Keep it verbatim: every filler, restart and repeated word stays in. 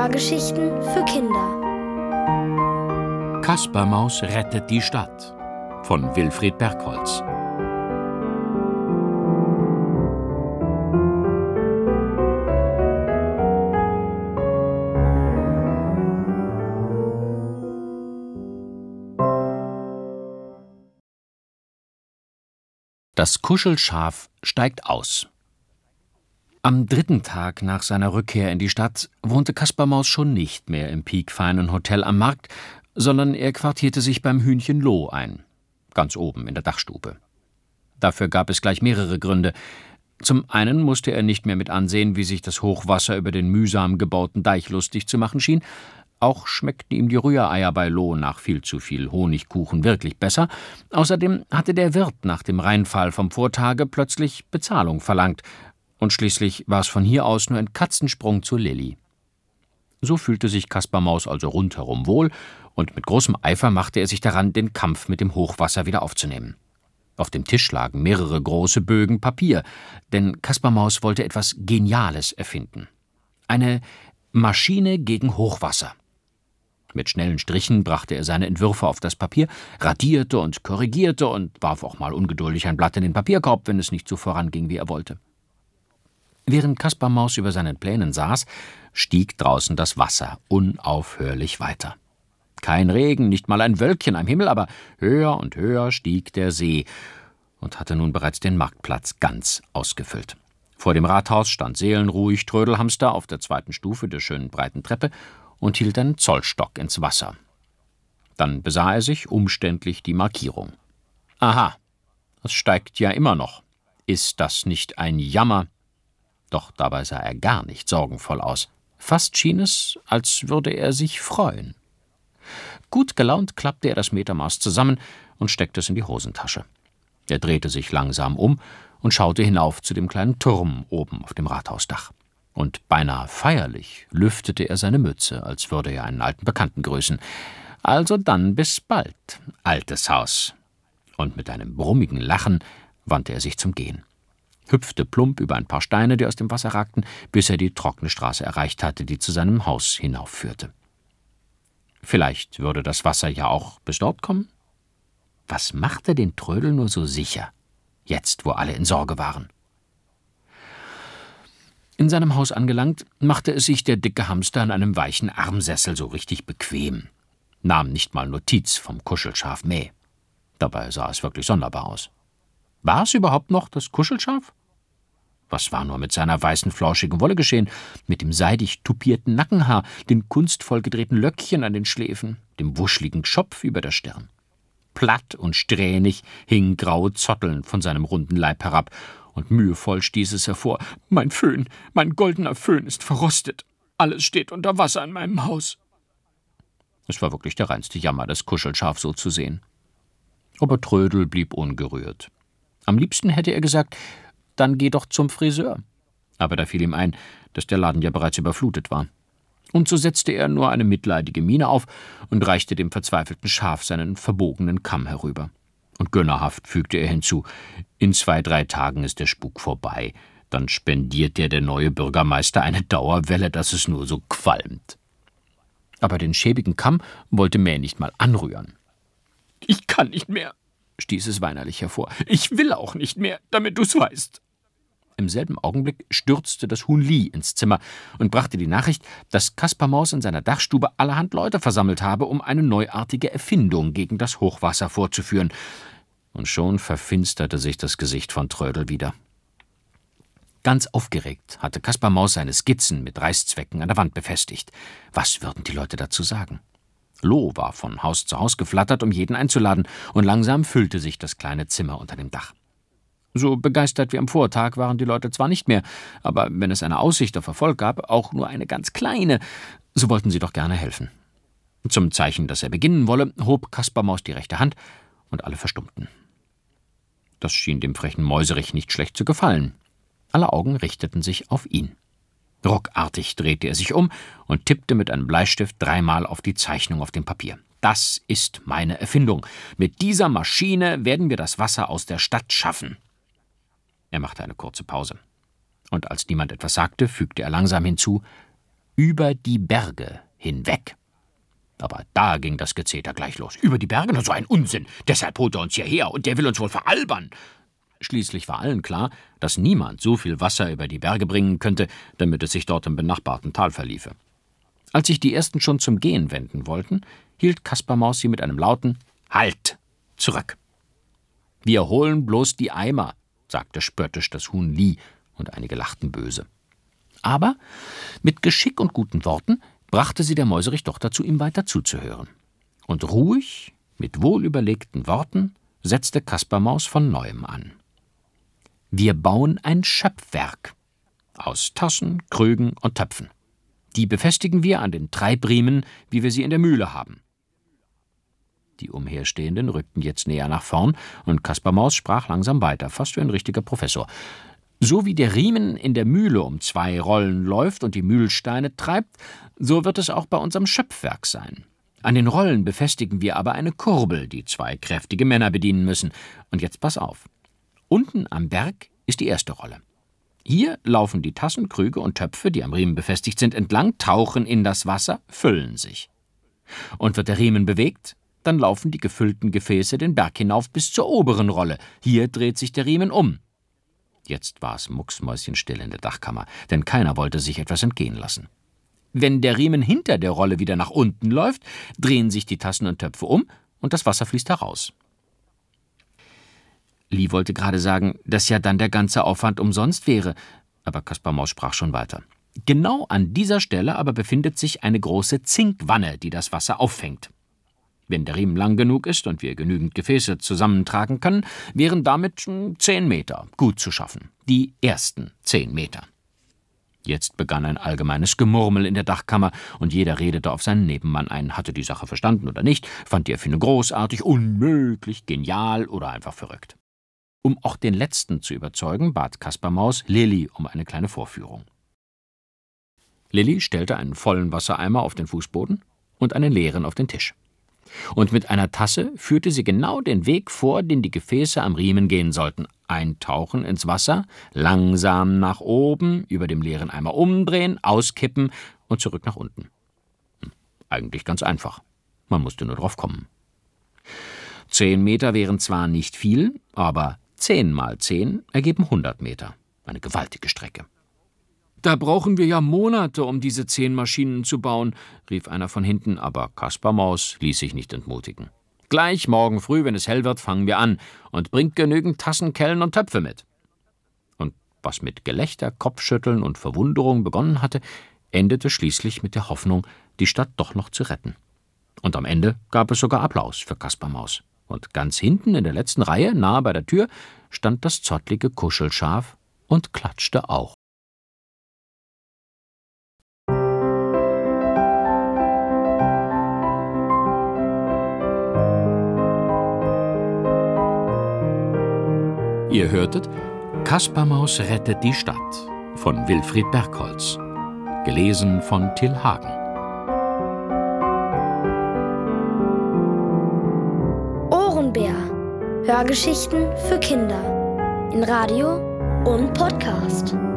Hörgeschichten für Kinder. Kaspermaus rettet die Stadt von Wilfried Bergholz. Das Kuschelschaf steigt aus. Am dritten Tag nach seiner Rückkehr in die Stadt wohnte Kaspermaus schon nicht mehr im piekfeinen Hotel am Markt, sondern er quartierte sich beim Hühnchen Lo ein, ganz oben in der Dachstube. Dafür gab es gleich mehrere Gründe. Zum einen musste er nicht mehr mit ansehen, wie sich das Hochwasser über den mühsam gebauten Deich lustig zu machen schien. Auch schmeckten ihm die Rühreier bei Lo nach viel zu viel Honigkuchen wirklich besser. Außerdem hatte der Wirt nach dem Reinfall vom Vortage plötzlich Bezahlung verlangt. Und schließlich war es von hier aus nur ein Katzensprung zu Lilli. So fühlte sich Kaspermaus also rundherum wohl, und mit großem Eifer machte er sich daran, den Kampf mit dem Hochwasser wieder aufzunehmen. Auf dem Tisch lagen mehrere große Bögen Papier, denn Kaspermaus wollte etwas Geniales erfinden. Eine Maschine gegen Hochwasser. Mit schnellen Strichen brachte er seine Entwürfe auf das Papier, radierte und korrigierte und warf auch mal ungeduldig ein Blatt in den Papierkorb, wenn es nicht so voranging, wie er wollte. Während Kaspermaus über seinen Plänen saß, stieg draußen das Wasser unaufhörlich weiter. Kein Regen, nicht mal ein Wölkchen am Himmel, aber höher und höher stieg der See und hatte nun bereits den Marktplatz ganz ausgefüllt. Vor dem Rathaus stand seelenruhig Trödelhamster auf der zweiten Stufe der schönen breiten Treppe und hielt einen Zollstock ins Wasser. Dann besah er sich umständlich die Markierung. Aha, es steigt ja immer noch. Ist das nicht ein Jammer? Doch dabei sah er gar nicht sorgenvoll aus. Fast schien es, als würde er sich freuen. Gut gelaunt klappte er das Metermaß zusammen und steckte es in die Hosentasche. Er drehte sich langsam um und schaute hinauf zu dem kleinen Turm oben auf dem Rathausdach. Und beinahe feierlich lüftete er seine Mütze, als würde er einen alten Bekannten grüßen. Also dann bis bald, altes Haus. Und mit einem brummigen Lachen wandte er sich zum Gehen, hüpfte plump über ein paar Steine, die aus dem Wasser ragten, bis er die trockene Straße erreicht hatte, die zu seinem Haus hinaufführte. Vielleicht würde das Wasser ja auch bis dort kommen? Was machte den Trödel nur so sicher, jetzt wo alle in Sorge waren? In seinem Haus angelangt, machte es sich der dicke Hamster in einem weichen Armsessel so richtig bequem, nahm nicht mal Notiz vom Kuschelschaf Mäh. Dabei sah es wirklich sonderbar aus. War es überhaupt noch das Kuschelschaf? Was war nur mit seiner weißen, flauschigen Wolle geschehen, mit dem seidig tupierten Nackenhaar, den kunstvoll gedrehten Löckchen an den Schläfen, dem wuscheligen Schopf über der Stirn? Platt und strähnig hingen graue Zotteln von seinem runden Leib herab, und mühevoll stieß es hervor: »Mein Föhn, mein goldener Föhn ist verrostet. Alles steht unter Wasser in meinem Haus.« Es war wirklich der reinste Jammer, das Kuschelschaf so zu sehen. Aber Trödel blieb ungerührt. Am liebsten hätte er gesagt, dann geh doch zum Friseur. Aber da fiel ihm ein, dass der Laden ja bereits überflutet war. Und so setzte er nur eine mitleidige Miene auf und reichte dem verzweifelten Schaf seinen verbogenen Kamm herüber. Und gönnerhaft fügte er hinzu: In zwei, drei Tagen ist der Spuk vorbei. Dann spendiert dir der neue Bürgermeister eine Dauerwelle, dass es nur so qualmt. Aber den schäbigen Kamm wollte Mäh nicht mal anrühren. »Ich kann nicht mehr«, stieß es weinerlich hervor. »Ich will auch nicht mehr, damit du's weißt.« Im selben Augenblick stürzte das Huhn Li ins Zimmer und brachte die Nachricht, dass Kaspermaus in seiner Dachstube allerhand Leute versammelt habe, um eine neuartige Erfindung gegen das Hochwasser vorzuführen. Und schon verfinsterte sich das Gesicht von Trödel wieder. Ganz aufgeregt hatte Kaspermaus seine Skizzen mit Reißzwecken an der Wand befestigt. Was würden die Leute dazu sagen? Lo war von Haus zu Haus geflattert, um jeden einzuladen, und langsam füllte sich das kleine Zimmer unter dem Dach. So begeistert wie am Vortag waren die Leute zwar nicht mehr, aber wenn es eine Aussicht auf Erfolg gab, auch nur eine ganz kleine, so wollten sie doch gerne helfen. Zum Zeichen, dass er beginnen wolle, hob Kaspermaus die rechte Hand, und alle verstummten. Das schien dem frechen Mäuserich nicht schlecht zu gefallen. Alle Augen richteten sich auf ihn. Ruckartig drehte er sich um und tippte mit einem Bleistift dreimal auf die Zeichnung auf dem Papier. »Das ist meine Erfindung. Mit dieser Maschine werden wir das Wasser aus der Stadt schaffen.« Er machte eine kurze Pause. Und als niemand etwas sagte, fügte er langsam hinzu: über die Berge hinweg. Aber da ging das Gezeter gleich los. Über die Berge? Na, so ein Unsinn. Deshalb holt er uns hierher und der will uns wohl veralbern. Schließlich war allen klar, dass niemand so viel Wasser über die Berge bringen könnte, damit es sich dort im benachbarten Tal verliefe. Als sich die Ersten schon zum Gehen wenden wollten, hielt Kaspermaus sie mit einem lauten »Halt!« zurück. »Wir holen bloß die Eimer«, sagte spöttisch das Huhn Lie, und einige lachten böse. Aber mit Geschick und guten Worten brachte sie der Mäuserich doch dazu, ihm weiter zuzuhören. Und ruhig, mit wohlüberlegten Worten, setzte Kaspermaus von Neuem an. »Wir bauen ein Schöpfwerk aus Tassen, Krügen und Töpfen. Die befestigen wir an den Treibriemen, wie wir sie in der Mühle haben.« Die Umherstehenden rückten jetzt näher nach vorn, und Kaspermaus sprach langsam weiter, fast wie ein richtiger Professor. »So wie der Riemen in der Mühle um zwei Rollen läuft und die Mühlsteine treibt, so wird es auch bei unserem Schöpfwerk sein. An den Rollen befestigen wir aber eine Kurbel, die zwei kräftige Männer bedienen müssen. Und jetzt pass auf. Unten am Berg ist die erste Rolle. Hier laufen die Tassen, Krüge und Töpfe, die am Riemen befestigt sind, entlang, tauchen in das Wasser, füllen sich. Und wird der Riemen bewegt, dann laufen die gefüllten Gefäße den Berg hinauf bis zur oberen Rolle. Hier dreht sich der Riemen um.« Jetzt war es mucksmäuschenstill in der Dachkammer, denn keiner wollte sich etwas entgehen lassen. Wenn der Riemen hinter der Rolle wieder nach unten läuft, drehen sich die Tassen und Töpfe um und das Wasser fließt heraus. Lie wollte gerade sagen, dass ja dann der ganze Aufwand umsonst wäre, aber Kaspermaus sprach schon weiter. Genau an dieser Stelle aber befindet sich eine große Zinkwanne, die das Wasser auffängt. Wenn der Riemen lang genug ist und wir genügend Gefäße zusammentragen können, wären damit zehn Meter gut zu schaffen. Die ersten zehn Meter. Jetzt begann ein allgemeines Gemurmel in der Dachkammer, und jeder redete auf seinen Nebenmann ein, hatte die Sache verstanden oder nicht, fand die Erfindung großartig, unmöglich, genial oder einfach verrückt. Um auch den Letzten zu überzeugen, bat Kaspermaus Lilli um eine kleine Vorführung. Lilli stellte einen vollen Wassereimer auf den Fußboden und einen leeren auf den Tisch. Und mit einer Tasse führte sie genau den Weg vor, den die Gefäße am Riemen gehen sollten. Eintauchen ins Wasser, langsam nach oben, über dem leeren Eimer umdrehen, auskippen und zurück nach unten. Hm, eigentlich ganz einfach. Man musste nur drauf kommen. Zehn Meter wären zwar nicht viel, aber zehn mal zehn ergeben hundert Meter. Eine gewaltige Strecke. »Da brauchen wir ja Monate, um diese zehn Maschinen zu bauen«, rief einer von hinten, aber Kaspermaus ließ sich nicht entmutigen. »Gleich morgen früh, wenn es hell wird, fangen wir an, und bringt genügend Tassen, Kellen und Töpfe mit.« Und was mit Gelächter, Kopfschütteln und Verwunderung begonnen hatte, endete schließlich mit der Hoffnung, die Stadt doch noch zu retten. Und am Ende gab es sogar Applaus für Kaspermaus. Und ganz hinten in der letzten Reihe, nahe bei der Tür, stand das zottlige Kuschelschaf und klatschte auch. Ihr hörtet Kaspermaus rettet die Stadt von Wilfried Bergholz, gelesen von Till Hagen. Ohrenbär. Hörgeschichten für Kinder in Radio und Podcast.